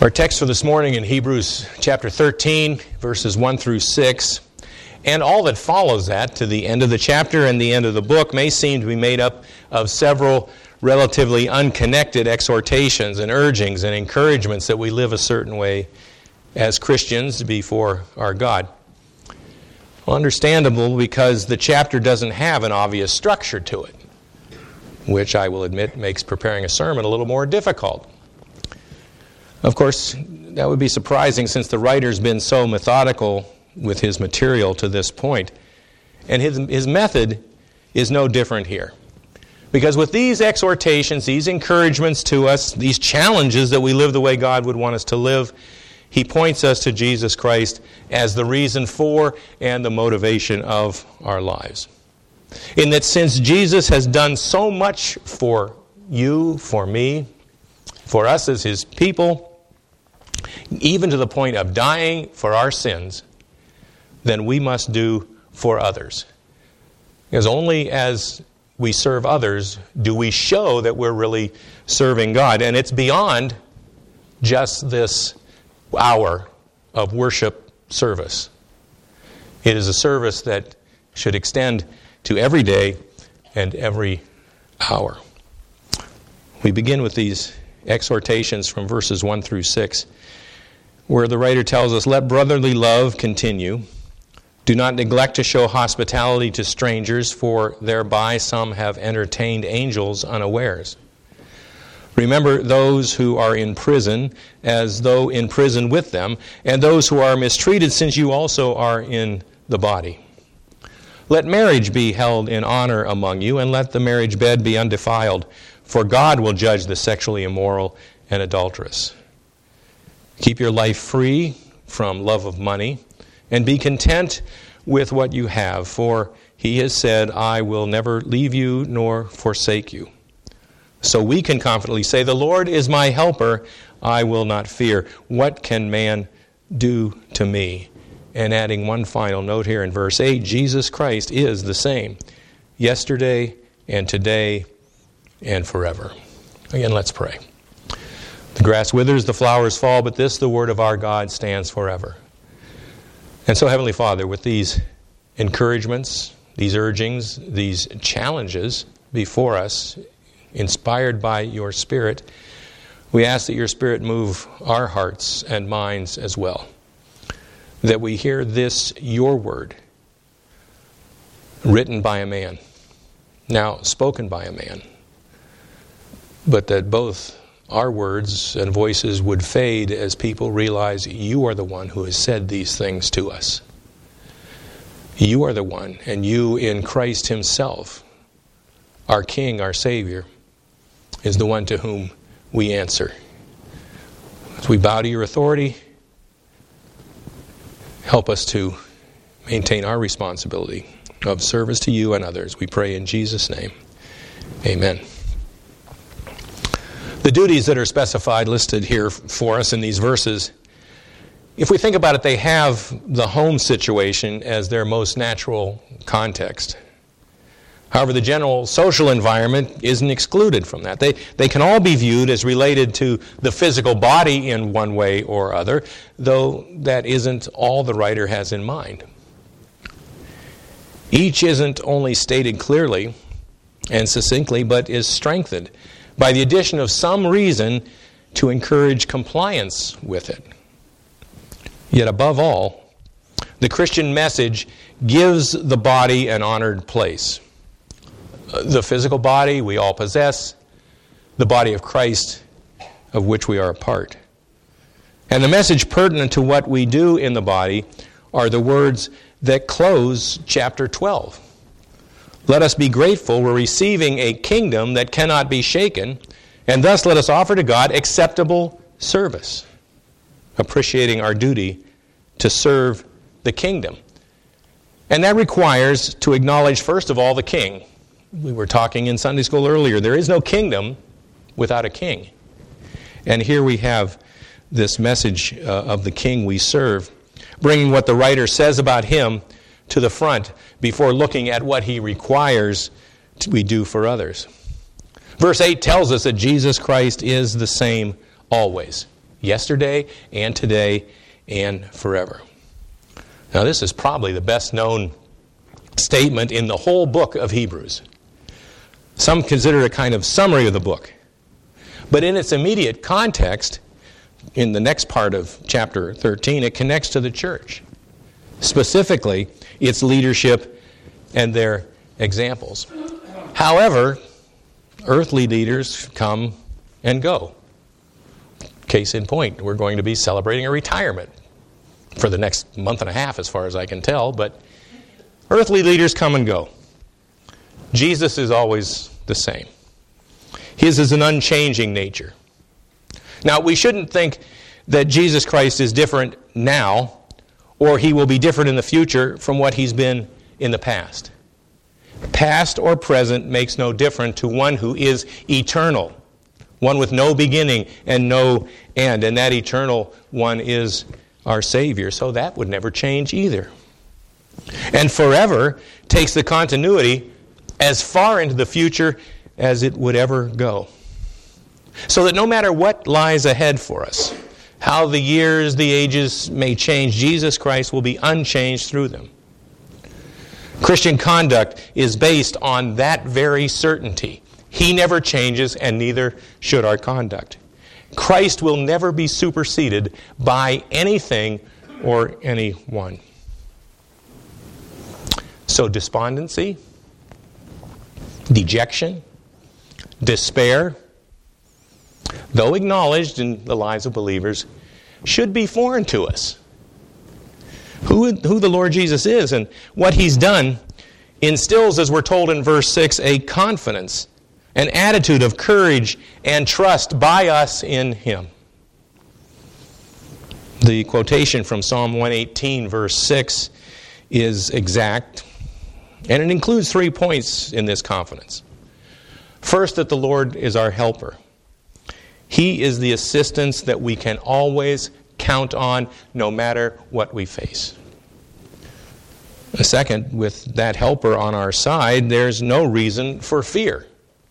Our text for this morning in Hebrews chapter 13, verses 1 through 6, and all that follows that to the end of the chapter and the end of the book may seem to be made up of several relatively unconnected exhortations and urgings and encouragements that we live a certain way as Christians before our God. Well, understandable because the chapter doesn't have an obvious structure to it, which I will admit makes preparing a sermon a little more difficult. Of course, that would be surprising since the writer's been so methodical with his material to this point. And his method is no different here. Because with these exhortations, these encouragements to us, these challenges that we live the way God would want us to live, he points us to Jesus Christ as the reason for and the motivation of our lives. In that since Jesus has done so much for you, for me, for us as His people, even to the point of dying for our sins, then we must do for others. Because only as we serve others do we show that we're really serving God. And it's beyond just this hour of worship service. It is a service that should extend to every day and every hour. We begin with these exhortations from verses 1 through 6, where the writer tells us, "Let brotherly love continue. Do not neglect to show hospitality to strangers, for thereby some have entertained angels unawares. Remember those who are in prison, as though in prison with them, and those who are mistreated, since you also are in the body. Let marriage be held in honor among you, and let the marriage bed be undefiled, for God will judge the sexually immoral and adulterous. Keep your life free from love of money, and be content with what you have, for He has said, I will never leave you nor forsake you. So we can confidently say, the Lord is my helper, I will not fear. What can man do to me?" And adding one final note here in verse 8, Jesus Christ is the same, yesterday and today and forever. Again, let's pray. The grass withers, the flowers fall, but this, the word of our God, stands forever. And so, Heavenly Father, with these encouragements, these urgings, these challenges before us, inspired by your Spirit, we ask that your Spirit move our hearts and minds as well. That we hear this, your word, written by a man, now spoken by a man, but that both our words and voices would fade as people realize you are the one who has said these things to us. You are the one, and you in Christ Himself, our King, our Savior, is the one to whom we answer. As we bow to your authority, help us to maintain our responsibility of service to you and others. We pray in Jesus' name. Amen. The duties that are specified, listed here for us in these verses, if we think about it, they have the home situation as their most natural context. However, the general social environment isn't excluded from that. They can all be viewed as related to the physical body in one way or other, though that isn't all the writer has in mind. Each isn't only stated clearly and succinctly, but is strengthened by the addition of some reason to encourage compliance with it. Yet above all, the Christian message gives the body an honored place. The physical body we all possess, the body of Christ of which we are a part. And the message pertinent to what we do in the body are the words that close chapter 12. Let us be grateful we're receiving a kingdom that cannot be shaken, and thus let us offer to God acceptable service, appreciating our duty to serve the kingdom. And that requires to acknowledge, first of all, the king. We were talking in Sunday school earlier, there is no kingdom without a king. And here we have this message of the king we serve, bringing what the writer says about him to the front before looking at what he requires we do for others. Verse 8 tells us that Jesus Christ is the same always. yesterday and today and forever. Now, this is probably the best known statement in the whole book of Hebrews. Some consider it a kind of summary of the book. But in its immediate context, in the next part of chapter 13, it connects to the church. Specifically, its leadership and their examples. However, earthly leaders come and go. Case in point, we're going to be celebrating a retirement for the next month and a half, as far as I can tell, but earthly leaders come and go. Jesus is always the same. His is an unchanging nature. Now, we shouldn't think that Jesus Christ is different now, or he will be different in the future from what he's been in the past. Past or present makes no difference to one who is eternal, one with no beginning and no end, and that eternal one is our Savior, so that would never change either. And forever takes the continuity as far into the future as it would ever go. So that no matter what lies ahead for us, how the years, the ages may change, Jesus Christ will be unchanged through them. Christian conduct is based on that very certainty. He never changes, and neither should our conduct. Christ will never be superseded by anything or anyone. So despondency, dejection, despair, though acknowledged in the lives of believers, should be foreign to us. Who the Lord Jesus is and what he's done instills, as we're told in verse 6, a confidence, an attitude of courage and trust by us in him. The quotation from Psalm 118, verse 6, is exact, and it includes 3 points in this confidence. First, that the Lord is our helper. He is the assistance that we can always count on, no matter what we face. Second, with that helper on our side, there's no reason for fear.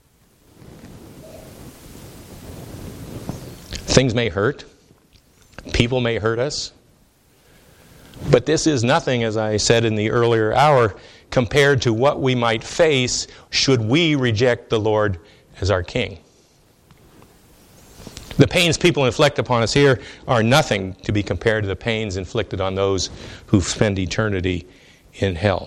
Things may hurt. People may hurt us. But this is nothing, as I said in the earlier hour, compared to what we might face should we reject the Lord as our King. The pains people inflict upon us here are nothing to be compared to the pains inflicted on those who spend eternity in hell.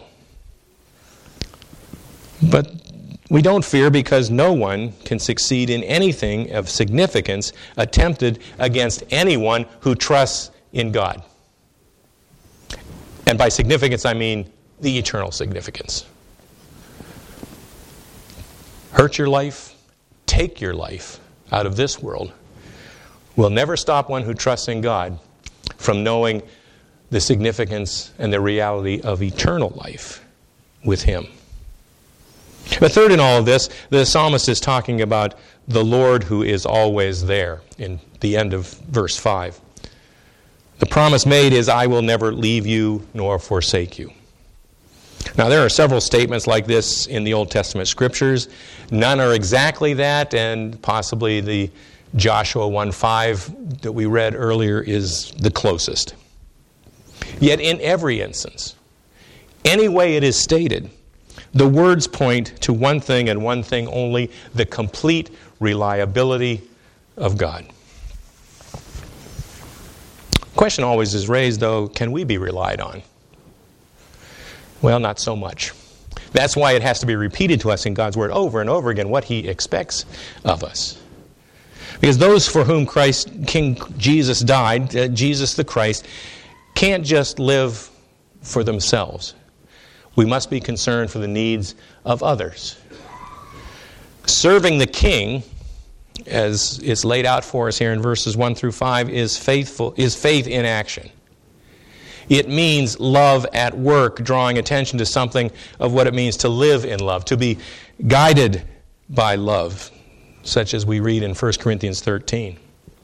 But we don't fear because no one can succeed in anything of significance attempted against anyone who trusts in God. And by significance, I mean the eternal significance. Hurt your life, take your life out of this world will never stop one who trusts in God from knowing the significance and the reality of eternal life with him. But third in all of this, the psalmist is talking about the Lord who is always there in the end of verse 5. The promise made is, I will never leave you nor forsake you. Now, there are several statements like this in the Old Testament Scriptures. None are exactly that, and possibly the Joshua 1:5 that we read earlier is the closest. Yet in every instance, any way it is stated, the words point to one thing and one thing only, the complete reliability of God. The question always is raised, though, can we be relied on? Well, not so much. That's why it has to be repeated to us in God's Word over and over again what he expects of us. Because those for whom King Jesus died, Jesus the Christ, can't just live for themselves. We must be concerned for the needs of others. Serving the King, as it's laid out for us here in verses 1 through 5, is faith in action. It means love at work, drawing attention to something of what it means to live in love, to be guided by love, such as we read in 1 Corinthians 13.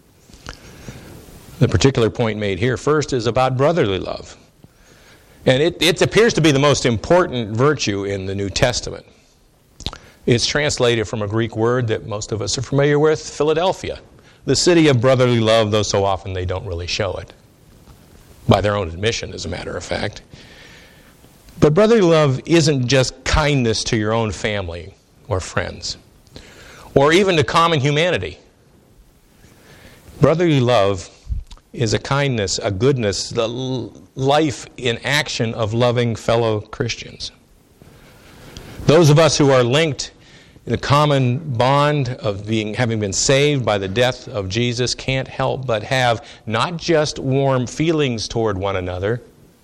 The particular point made here first is about brotherly love. And it appears to be the most important virtue in the New Testament. It's translated from a Greek word that most of us are familiar with, Philadelphia, the city of brotherly love, though so often they don't really show it. By their own admission, as a matter of fact. But brotherly love isn't just kindness to your own family or friends, or even to common humanity. Brotherly love is a kindness, a goodness, the life in action of loving fellow Christians. Those of us who are linked in a common bond of having been saved by the death of Jesus can't help but have not just warm feelings toward one another,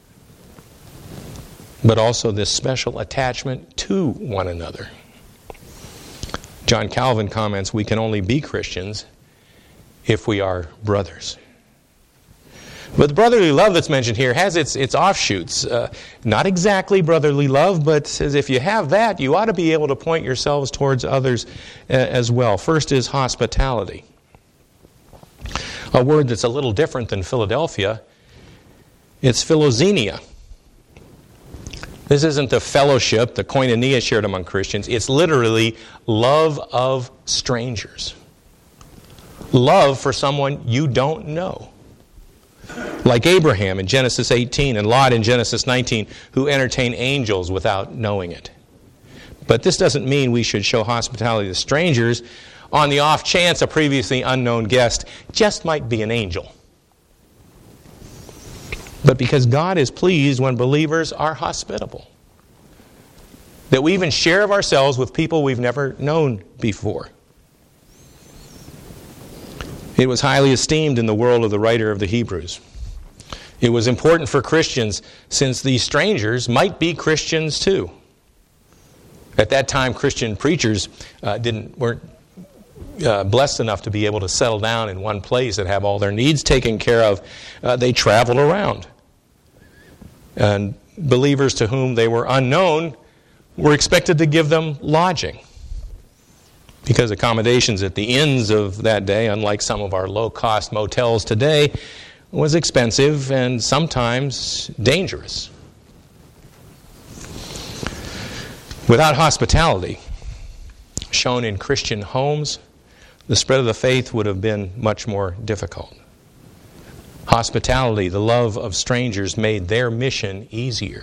but also this special attachment to one another. John Calvin comments, we can only be Christians if we are brothers. But the brotherly love that's mentioned here has its offshoots. Not exactly brotherly love, but says if you have that, you ought to be able to point yourselves towards others as well. First is hospitality. A word that's a little different than Philadelphia. It's philoxenia. This isn't the fellowship, the koinonia shared among Christians. It's literally love of strangers. Love for someone you don't know. Like Abraham in Genesis 18 and Lot in Genesis 19, who entertain angels without knowing it. But this doesn't mean we should show hospitality to strangers on the off chance a previously unknown guest just might be an angel. But because God is pleased when believers are hospitable. That we even share of ourselves with people we've never known before. It was highly esteemed in the world of the writer of the Hebrews. It was important for Christians since these strangers might be Christians too. At that time, Christian preachers weren't blessed enough to be able to settle down in one place and have all their needs taken care of. They traveled around. And believers to whom they were unknown were expected to give them lodging. Because accommodations at the inns of that day, unlike some of our low-cost motels today, was expensive and sometimes dangerous. Without hospitality shown in Christian homes, the spread of the faith would have been much more difficult. Hospitality, the love of strangers, made their mission easier.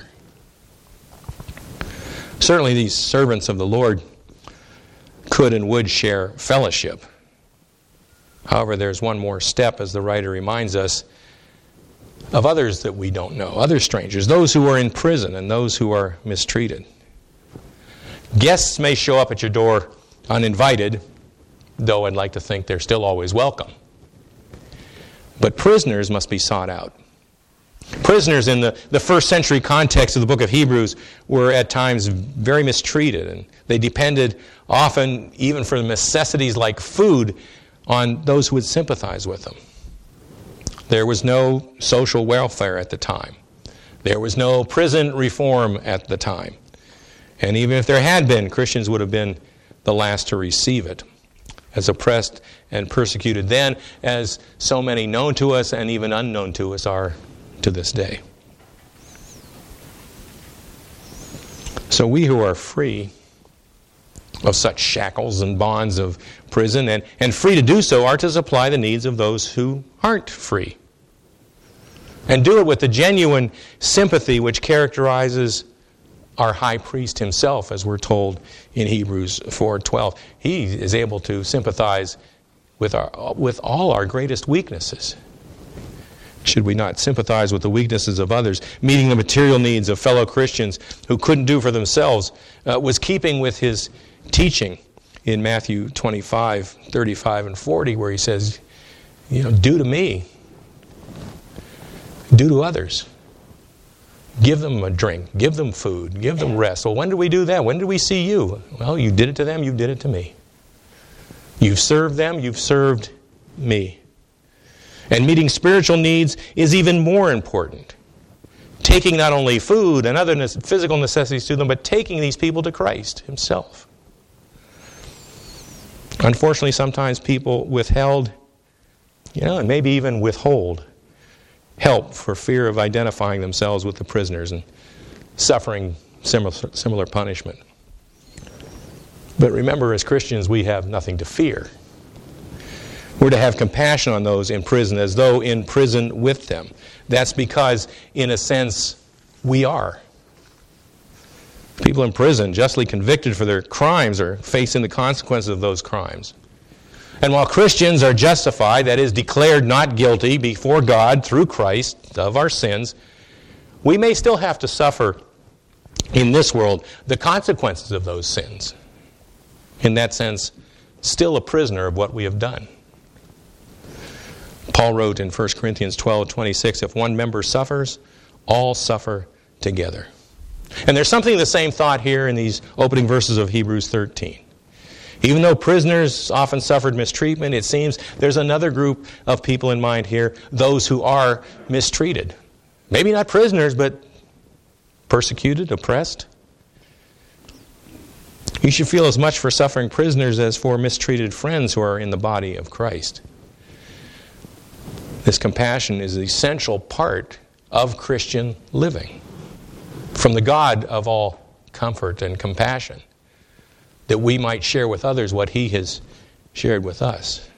Certainly these servants of the Lord could and would share fellowship. However, there's one more step, as the writer reminds us, of others that we don't know, other strangers, those who are in prison and those who are mistreated. Guests may show up at your door uninvited, though I'd like to think they're still always welcome. But prisoners must be sought out. Prisoners in the first century context of the book of Hebrews were at times very mistreated, and they depended often, even for necessities like food, on those who would sympathize with them. There was no social welfare at the time. There was no prison reform at the time. And even if there had been, Christians would have been the last to receive it, as oppressed and persecuted then as so many known to us and even unknown to us are to this day. So we who are free of such shackles and bonds of prison and free to do so are to supply the needs of those who aren't free. And do it with the genuine sympathy which characterizes our high priest himself, as we're told in Hebrews 4:12. He is able to sympathize with all our greatest weaknesses. Should we not sympathize with the weaknesses of others? Meeting the material needs of fellow Christians who couldn't do for themselves was keeping with his teaching in Matthew 25:35 and 40, where he says, do to me, do to others. Give them a drink, give them food, give them rest. Well, when did we do that? When did we see you? Well, you did it to them, you did it to me. You've served them, you've served me. And meeting spiritual needs is even more important. Taking not only food and other physical necessities to them, but taking these people to Christ himself. Unfortunately, sometimes people withheld, and maybe even withhold help for fear of identifying themselves with the prisoners and suffering similar punishment. But remember, as Christians, we have nothing to fear. We're to have compassion on those in prison as though in prison with them. That's because, in a sense, we are. People in prison, justly convicted for their crimes, are facing the consequences of those crimes. And while Christians are justified, that is, declared not guilty before God through Christ of our sins, we may still have to suffer in this world the consequences of those sins. In that sense, still a prisoner of what we have done. Paul wrote in 1 Corinthians 12:26, if one member suffers, all suffer together. And there's something of the same thought here in these opening verses of Hebrews 13. Even though prisoners often suffered mistreatment, it seems there's another group of people in mind here, those who are mistreated. Maybe not prisoners, but persecuted, oppressed. You should feel as much for suffering prisoners as for mistreated friends who are in the body of Christ. This compassion is an essential part of Christian living from the God of all comfort and compassion, that we might share with others what He has shared with us.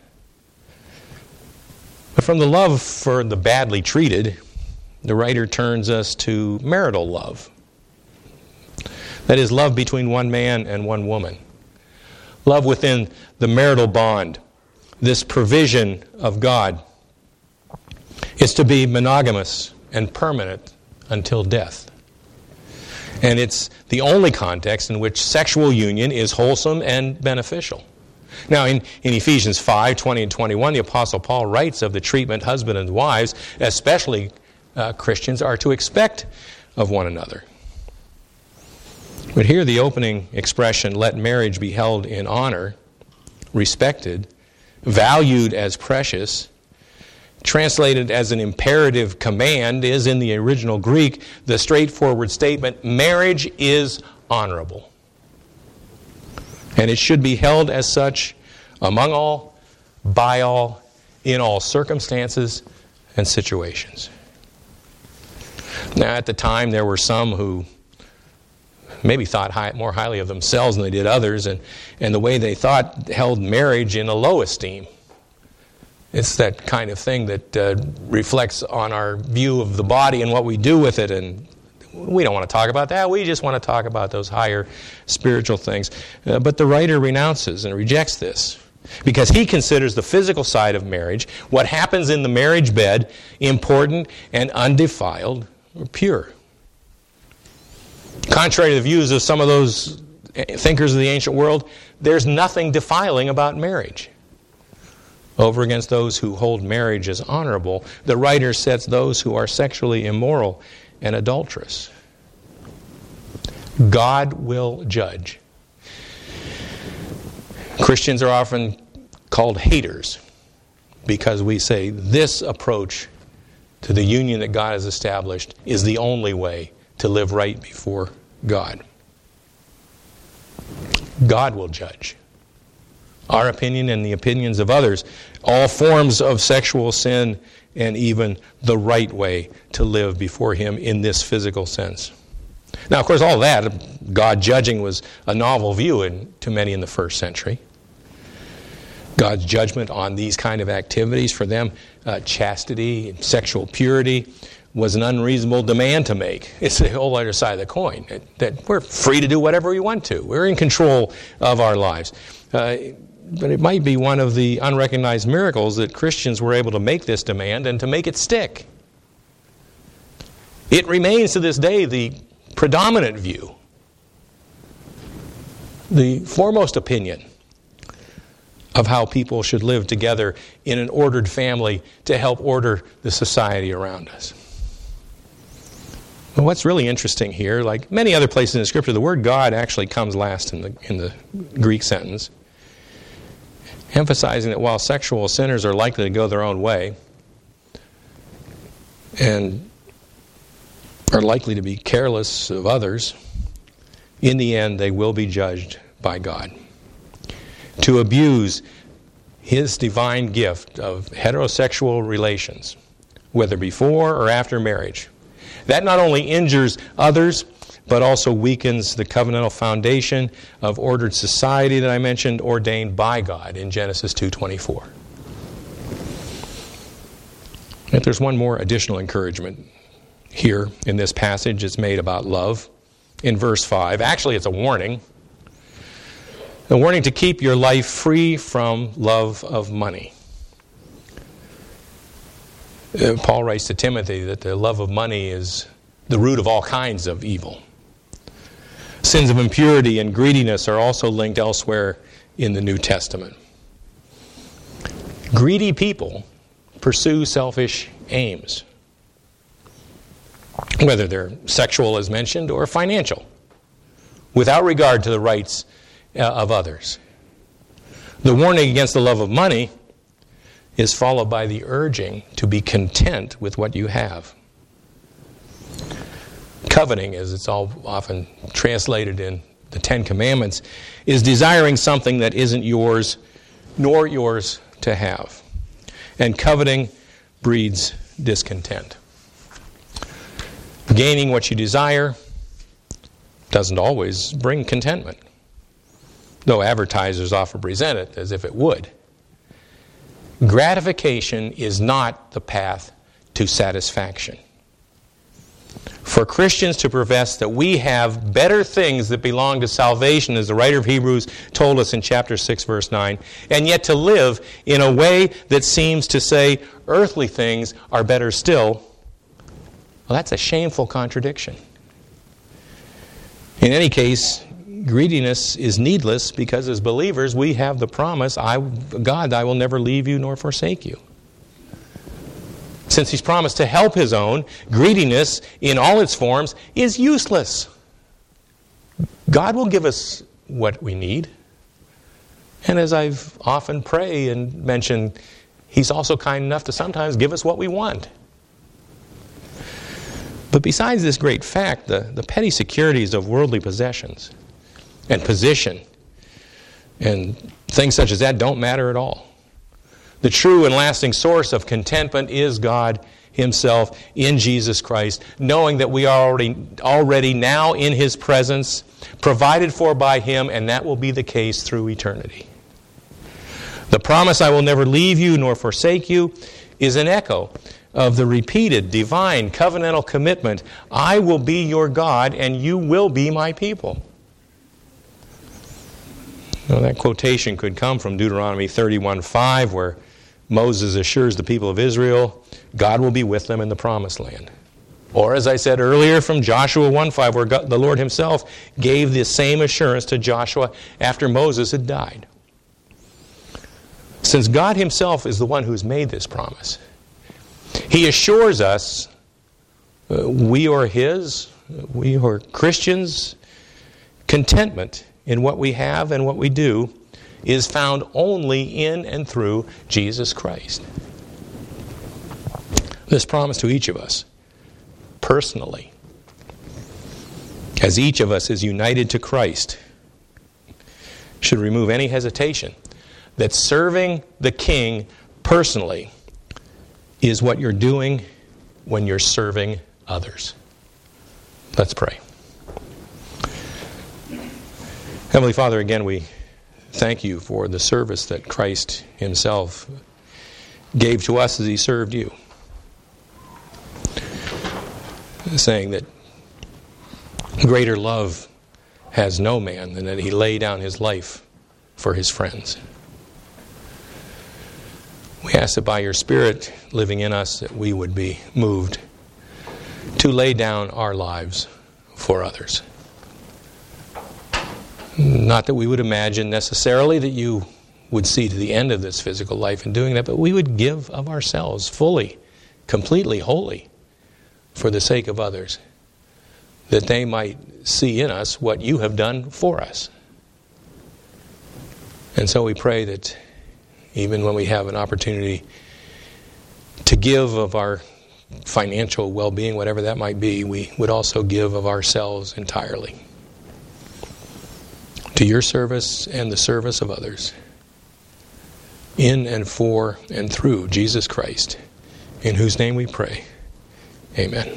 But from the love for the badly treated, the writer turns us to marital love. That is, love between one man and one woman. Love within the marital bond. This provision of God is to be monogamous and permanent until death. And it's the only context in which sexual union is wholesome and beneficial. Now, in Ephesians 5:20 and 21, the Apostle Paul writes of the treatment husbands and wives, especially Christians, are to expect of one another. But here the opening expression, let marriage be held in honor, respected, valued as precious, translated as an imperative command, is in the original Greek the straightforward statement, marriage is honorable. And it should be held as such among all, by all, in all circumstances and situations. Now, at the time, there were some who maybe thought more highly of themselves than they did others, and the way they thought held marriage in a low esteem. It's that kind of thing that reflects on our view of the body and what we do with it, and we don't want to talk about that. We just want to talk about those higher spiritual things. But the writer renounces and rejects this because he considers the physical side of marriage, what happens in the marriage bed, important and undefiled or pure. Contrary to the views of some of those thinkers of the ancient world, there's nothing defiling about marriage. Over against those who hold marriage as honorable, the writer sets those who are sexually immoral and adulterous. God will judge. Christians are often called haters because we say this approach to the union that God has established is the only way to live right before God. God will judge. Our opinion and the opinions of others, all forms of sexual sin, and even the right way to live before Him in this physical sense. Now, of course, all that, God judging, was a novel view to many in the first century. God's judgment on these kind of activities, for them, chastity and sexual purity, was an unreasonable demand to make. It's the whole other side of the coin, that we're free to do whatever we want to. We're in control of our lives. But it might be one of the unrecognized miracles that Christians were able to make this demand and to make it stick. It remains to this day the predominant view, the foremost opinion of how people should live together in an ordered family to help order the society around us. But what's really interesting here, like many other places in the Scripture, the word God actually comes last in the Greek sentence, emphasizing that while sexual sinners are likely to go their own way and are likely to be careless of others, in the end they will be judged by God. To abuse His divine gift of heterosexual relations, whether before or after marriage, that not only injures others, but also weakens the covenantal foundation of ordered society that I mentioned, ordained by God in Genesis 2:24. If there's one more additional encouragement here in this passage, it's made about love in verse 5. Actually, it's a warning. A warning to keep your life free from love of money. Paul writes to Timothy that the love of money is the root of all kinds of evil. Sins of impurity and greediness are also linked elsewhere in the New Testament. Greedy people pursue selfish aims, whether they're sexual as mentioned or financial, without regard to the rights of others. The warning against the love of money is followed by the urging to be content with what you have. Coveting, as it's all often translated in the Ten Commandments, is desiring something that isn't yours, nor yours to have. And coveting breeds discontent. Gaining what you desire doesn't always bring contentment, though advertisers often present it as if it would. Gratification is not the path to satisfaction. For Christians to profess that we have better things that belong to salvation, as the writer of Hebrews told us in chapter 6, verse 9, and yet to live in a way that seems to say earthly things are better still, well, that's a shameful contradiction. In any case, greediness is needless because as believers we have the promise, God, I will never leave you nor forsake you. Since He's promised to help His own, greediness in all its forms is useless. God will give us what we need. And as I've often prayed and mentioned, He's also kind enough to sometimes give us what we want. But besides this great fact, the petty securities of worldly possessions and position and things such as that don't matter at all. The true and lasting source of contentment is God Himself in Jesus Christ, knowing that we are already now in His presence, provided for by Him, and that will be the case through eternity. The promise, I will never leave you nor forsake you, is an echo of the repeated divine covenantal commitment, I will be your God and you will be my people. Now, that quotation could come from Deuteronomy 31:5, where Moses assures the people of Israel, God will be with them in the promised land. Or, as I said earlier, from Joshua 1:5, where the Lord Himself gave the same assurance to Joshua after Moses had died. Since God Himself is the one who's made this promise, He assures us we are His, we are Christians, contentment in what we have and what we do is found only in and through Jesus Christ. This promise to each of us, personally, as each of us is united to Christ, should remove any hesitation that serving the King personally is what you're doing when you're serving others. Let's pray. Heavenly Father, again we thank You for the service that Christ Himself gave to us as He served You. Saying that greater love has no man than that He lay down His life for His friends. We ask that by Your Spirit living in us that we would be moved to lay down our lives for others. Not that we would imagine necessarily that You would see to the end of this physical life in doing that, but we would give of ourselves fully, completely, wholly, for the sake of others, that they might see in us what You have done for us. And so we pray that even when we have an opportunity to give of our financial well-being, whatever that might be, we would also give of ourselves entirely to Your service and the service of others, in and for and through Jesus Christ, in whose name we pray. Amen.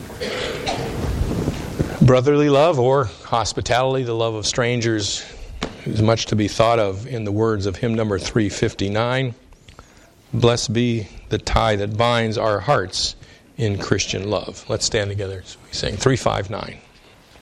Brotherly love or hospitality, the love of strangers, There's much to be thought of in the words of hymn number 359. Blessed be the tie that binds our hearts in Christian love. Let's stand together as we sing 359.